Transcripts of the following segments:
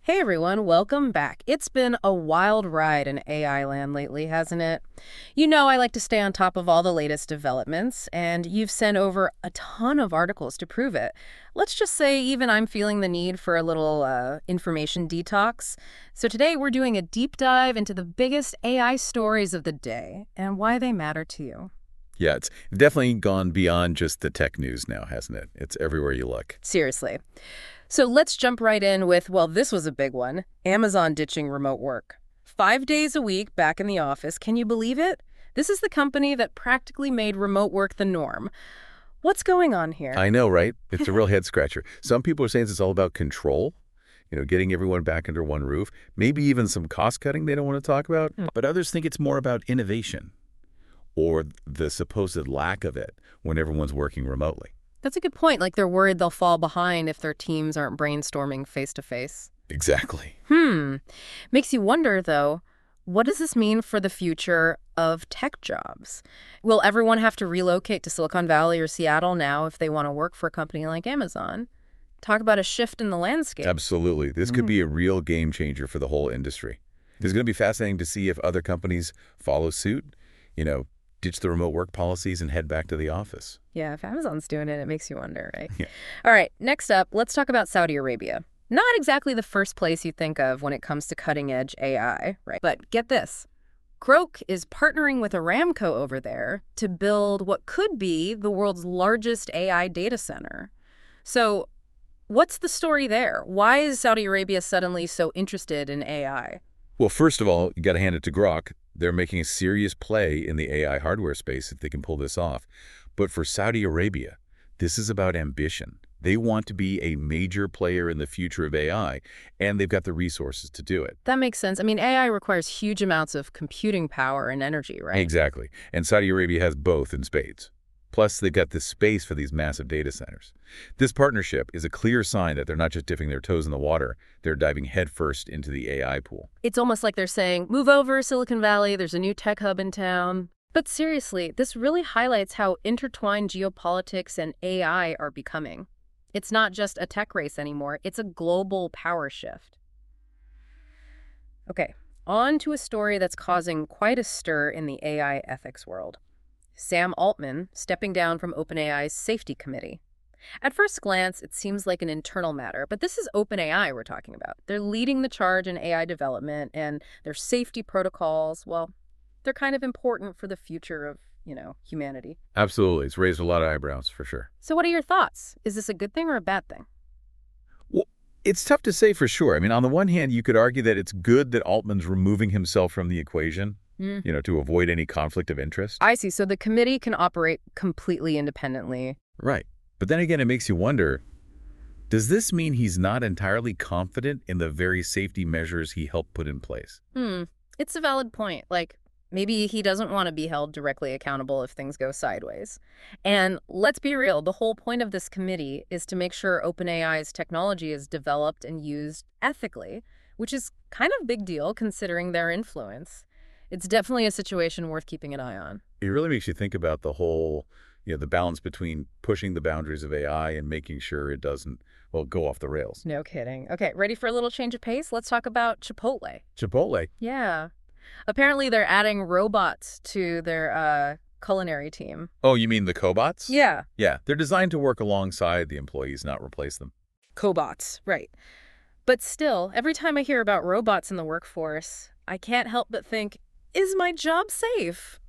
Hey everyone, welcome back. It's been a wild ride in AI land lately, hasn't it? You know I like to stay on top of all the latest developments, and you've sent over a ton of articles to prove it. Let's just say even I'm feeling the need for a little information detox. So today we're doing a deep dive into the biggest AI stories of the day and why they matter to you. Yeah, it's definitely gone beyond just the tech news now, hasn't it? It's everywhere you look. Seriously. So let's jump right in with, well, this was a big one. Amazon ditching remote work. 5 days a week back in the office. Can you believe it? This is the company that practically made remote work the norm. What's going on here? I know, right? It's a real head scratcher. Some people are saying it's all about control, getting everyone back under one roof, maybe even some cost cutting they don't want to talk about. But others think it's more about innovation. Or the supposed lack of it when everyone's working remotely. That's a good point. Like they're worried they'll fall behind if their teams aren't brainstorming face to face. Exactly. Makes you wonder, though, what does this mean for the future of tech jobs? Will everyone have to relocate to Silicon Valley or Seattle now if they want to work for a company like Amazon? Talk about a shift in the landscape. Absolutely. This could be a real game changer for the whole industry. It's going to be fascinating to see if other companies follow suit, ditch the remote work policies and head back to the office. Yeah, if Amazon's doing it, it makes you wonder, right? Yeah. All right, next up, let's talk about Saudi Arabia. Not exactly the first place you think of when it comes to cutting-edge AI, right? But get this. Grok is partnering with Aramco over there to build what could be the world's largest AI data center. So what's the story there? Why is Saudi Arabia suddenly so interested in AI? Well, first of all, you got to hand it to Grok. They're making a serious play in the AI hardware space if they can pull this off. But for Saudi Arabia, this is about ambition. They want to be a major player in the future of AI, and they've got the resources to do it. That makes sense. I mean, AI requires huge amounts of computing power and energy, right? Exactly. And Saudi Arabia has both in spades. Plus, they've got the space for these massive data centers. This partnership is a clear sign that they're not just dipping their toes in the water, they're diving headfirst into the AI pool. It's almost like they're saying, move over, Silicon Valley, there's a new tech hub in town. But seriously, this really highlights how intertwined geopolitics and AI are becoming. It's not just a tech race anymore, it's a global power shift. Okay, on to a story that's causing quite a stir in the AI ethics world. Sam Altman stepping down from OpenAI's safety committee. At first glance, it seems like an internal matter, but this is OpenAI we're talking about. They're leading the charge in AI development, and their safety protocols, well, they're kind of important for the future of, humanity. Absolutely. It's raised a lot of eyebrows, for sure. So what are your thoughts? Is this a good thing or a bad thing? Well, it's tough to say for sure. I mean, on the one hand, you could argue that it's good that Altman's removing himself from the equation, to avoid any conflict of interest. I see. So the committee can operate completely independently. Right. But then again, it makes you wonder, does this mean he's not entirely confident in the very safety measures he helped put in place? It's a valid point. Like, maybe he doesn't want to be held directly accountable if things go sideways. And let's be real, the whole point of this committee is to make sure OpenAI's technology is developed and used ethically, which is kind of a big deal considering their influence. It's definitely a situation worth keeping an eye on. It really makes you think about the whole, the balance between pushing the boundaries of AI and making sure it doesn't, go off the rails. No kidding. Okay, ready for a little change of pace? Let's talk about Chipotle. Chipotle? Yeah. Apparently they're adding robots to their culinary team. Oh, you mean the cobots? Yeah. Yeah, they're designed to work alongside the employees, not replace them. Cobots, right. But still, every time I hear about robots in the workforce, I can't help but think, is my job safe?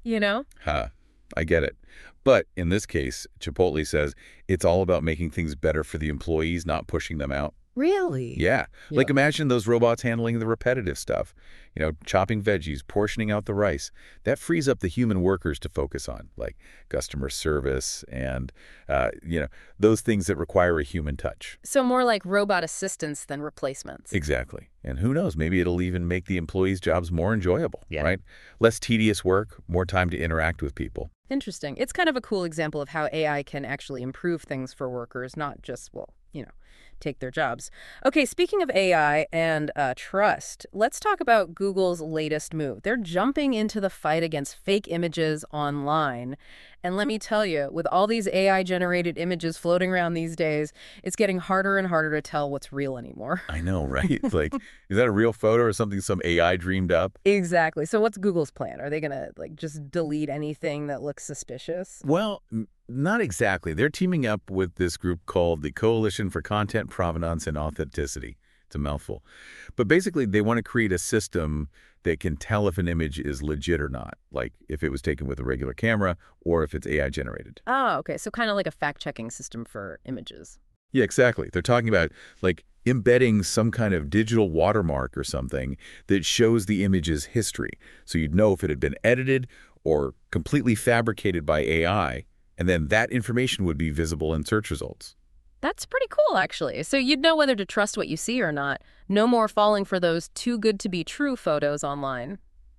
I get it. But in this case, Chipotle says it's all about making things better for the employees, not pushing them out. Really? Yeah. Like imagine those robots handling the repetitive stuff, chopping veggies, portioning out the rice. That frees up the human workers to focus on, like customer service and, those things that require a human touch. So more like robot assistants than replacements. Exactly. And who knows, maybe it'll even make the employees' jobs more enjoyable, right? Less tedious work, more time to interact with people. Interesting. It's kind of a cool example of how AI can actually improve things for workers, not just, take their jobs. Okay, speaking of AI and trust, let's talk about Google's latest move. They're jumping into the fight against fake images online. And let me tell you, with all these AI-generated images floating around these days, it's getting harder and harder to tell what's real anymore. I know, right? Like, is that a real photo or something some AI dreamed up? Exactly. So what's Google's plan? Are they going to like just delete anything that looks suspicious? Well, not exactly. They're teaming up with this group called the Coalition for Content Provenance and Authenticity. It's a mouthful. But basically, they want to create a system that can tell if an image is legit or not, like if it was taken with a regular camera or if it's AI generated. Oh, okay. So kind of like a fact-checking system for images. Yeah, exactly. They're talking about like embedding some kind of digital watermark or something that shows the image's history. So you'd know if it had been edited or completely fabricated by AI, and then that information would be visible in search results. That's pretty cool, actually. So you'd know whether to trust what you see or not. No more falling for those too good to be true photos online.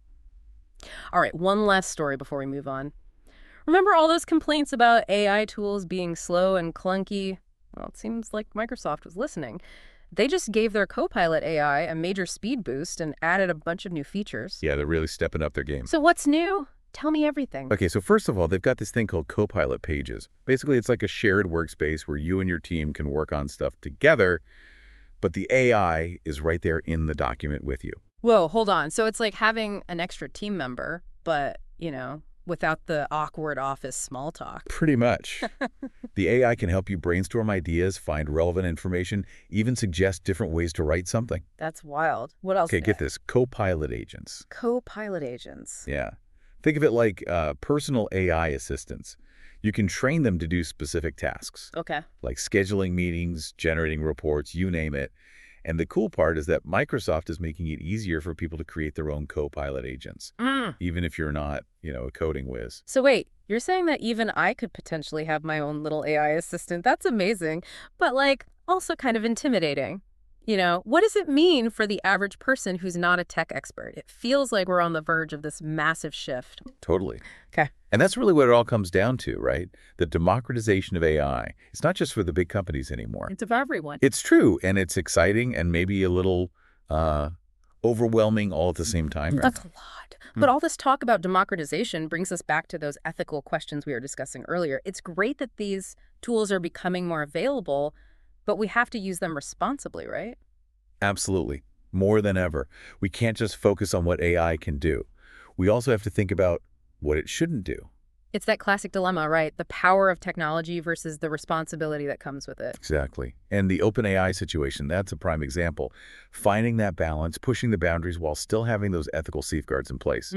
All right, one last story before we move on. Remember all those complaints about AI tools being slow and clunky? Well, it seems like Microsoft was listening. They just gave their Copilot AI a major speed boost and added a bunch of new features. Yeah, they're really stepping up their game. So what's new? Tell me everything. Okay, so first of all, they've got this thing called Copilot Pages. Basically, it's like a shared workspace where you and your team can work on stuff together, but the AI is right there in the document with you. Whoa, hold on. So it's like having an extra team member, but, without the awkward office small talk. Pretty much. The AI can help you brainstorm ideas, find relevant information, even suggest different ways to write something. That's wild. What else? Okay, get this. Copilot agents. Copilot agents. Yeah. Think of it like personal AI assistants. You can train them to do specific tasks, Okay. like scheduling meetings, generating reports, you name it. And the cool part is that Microsoft is making it easier for people to create their own Copilot agents, even if you're not, a coding whiz. So wait, you're saying that even I could potentially have my own little AI assistant? That's amazing, but also kind of intimidating. What does it mean for the average person who's not a tech expert? It feels like we're on the verge of this massive shift. Totally. Okay. And that's really what it all comes down to, right? The democratization of AI. It's not just for the big companies anymore. It's of everyone. It's true, and it's exciting and maybe a little overwhelming all at the same time. That's a lot. But all this talk about democratization brings us back to those ethical questions we were discussing earlier. It's great that these tools are becoming more available, but we have to use them responsibly, right? Absolutely. More than ever. We can't just focus on what AI can do. We also have to think about what it shouldn't do. It's that classic dilemma, right? The power of technology versus the responsibility that comes with it. Exactly. And the OpenAI situation, that's a prime example. Finding that balance, pushing the boundaries while still having those ethical safeguards in place.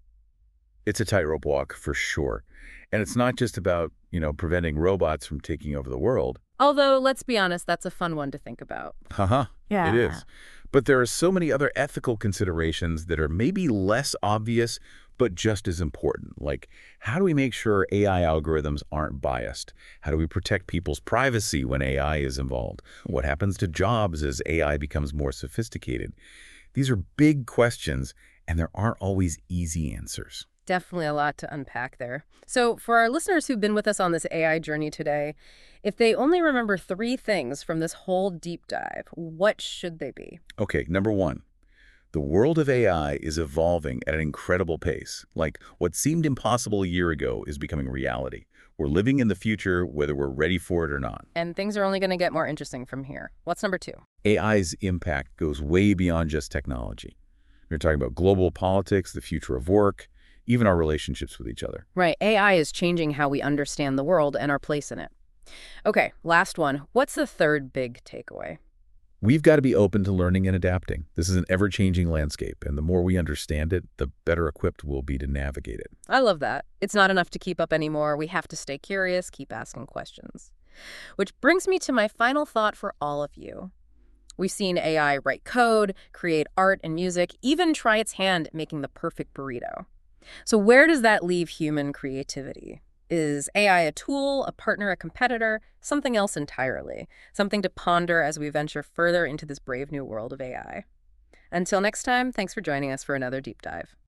It's a tightrope walk for sure. And it's not just about, preventing robots from taking over the world. Although, let's be honest, that's a fun one to think about. It is. But there are so many other ethical considerations that are maybe less obvious, but just as important. Like, how do we make sure AI algorithms aren't biased? How do we protect people's privacy when AI is involved? What happens to jobs as AI becomes more sophisticated? These are big questions, and there aren't always easy answers. Definitely a lot to unpack there. So for our listeners who've been with us on this AI journey today, if they only remember 3 things from this whole deep dive, what should they be? Okay, number 1. The world of AI is evolving at an incredible pace. Like, what seemed impossible a year ago is becoming reality. We're living in the future, whether we're ready for it or not. And things are only going to get more interesting from here. What's number 2? AI's impact goes way beyond just technology. We're talking about global politics, the future of work, even our relationships with each other. Right. AI is changing how we understand the world and our place in it. Okay, last one. What's the third big takeaway? We've got to be open to learning and adapting. This is an ever-changing landscape, and the more we understand it, the better equipped we'll be to navigate it. I love that. It's not enough to keep up anymore. We have to stay curious, keep asking questions. Which brings me to my final thought for all of you. We've seen AI write code, create art and music, even try its hand at making the perfect burrito. So where does that leave human creativity? Is AI a tool, a partner, a competitor, something else entirely? Something to ponder as we venture further into this brave new world of AI. Until next time, thanks for joining us for another deep dive.